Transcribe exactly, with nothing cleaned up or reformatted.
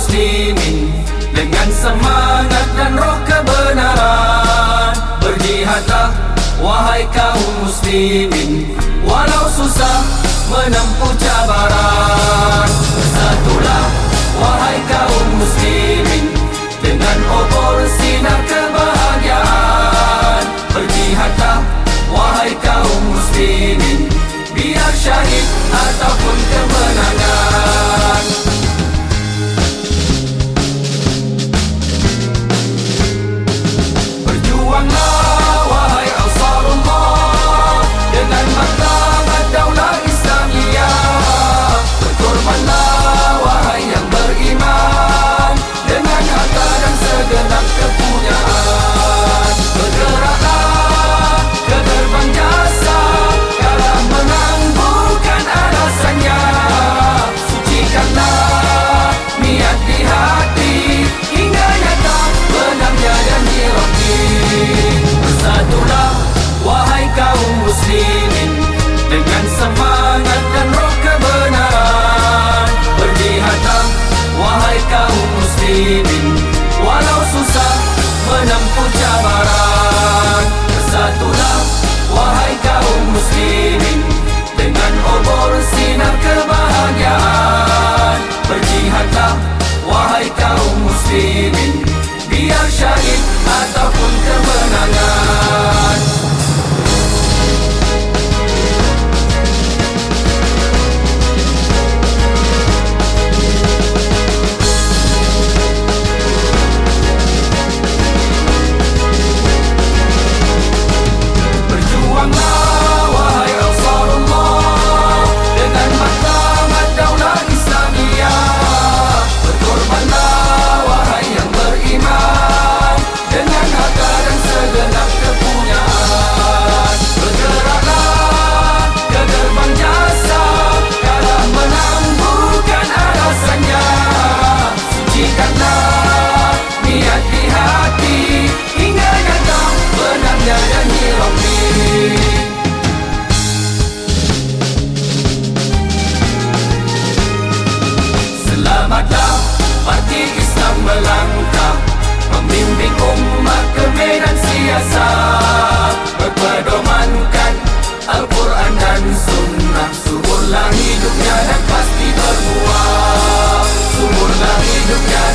muslimin dengan semangat dan roh kebenaran. Berjihadlah wahai kaum muslimin, walau susah menempuh cabaran. Bersatulah wahai kaum muslimin dengan obor sinar kebahagiaan. Berjihadlah wahai kaum muslimin, biar syahid ataupun kemenangan. Berjuanglah wahai Ansarullah dengan matlamat daulah Islamiyah. Berkorbanlah wahai yang beriman dengan harta dan segenap kepunyaan. Bergeraklah ke gerbang jasa, kalah menang bukan alasannya. Sucikanlah niat di hati hingga nyata benarnya janji Rabbi. Bersatulah wahai kaum muslimin dengan semangat dan roh kebenaran. Berjihadlah wahai kaum muslimin walau susah menempuh cabaran. Bersatulah wahai kaum muslimin dengan obor sinar kebahagiaan. Berjihadlah wahai kaum muslimin, biar syahid ataupun kemenangan. Berjuanglah wahai Ansarullah dengan matlamat daulah Islamiyah. Berkorbanlah wahai yang beriman dengan harta dan segenap kepunyaan. Bergeraklah ke gerbang jasa, kalah menang bukan alasannya. Sucikanlah niat di hati hingga nyata benarnya janji Rabbi. Selamatlah parti Islam melangkah, membimbing umat ke medan siasat. Berpedomankan Al-Quran dan Sunnah, suburlah hidupnya dan pasti berbuah. Suburlah hidupnya